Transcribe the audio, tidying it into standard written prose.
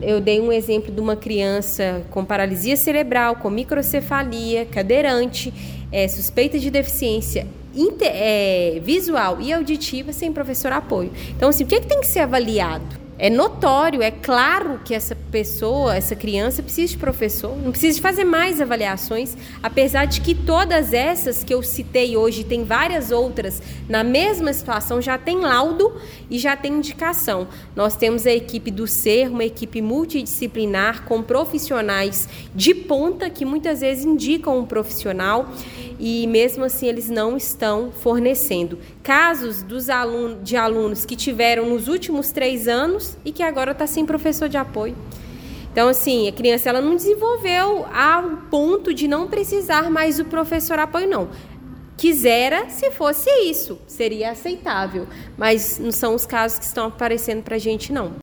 eu dei um exemplo de uma criança com paralisia cerebral, com microcefalia, cadeirante, suspeita de deficiência visual e auditiva sem professor apoio. Então, assim, o que é que tem que ser avaliado? É notório, é claro que essa pessoa, essa criança precisa de professor, não precisa de fazer mais avaliações, apesar de que todas essas que eu citei hoje, tem várias outras na mesma situação, já tem laudo e já tem indicação. Nós temos a equipe do SER, uma equipe multidisciplinar com profissionais de ponta que muitas vezes indicam um profissional e mesmo assim eles não estão fornecendo. Casos de alunos que tiveram nos últimos 3 anos e que agora está sem professor de apoio. Então, assim, a criança ela não desenvolveu ao ponto de não precisar mais do professor de apoio, não. Quisera, se fosse isso, seria aceitável. Mas não são os casos que estão aparecendo para a gente, não.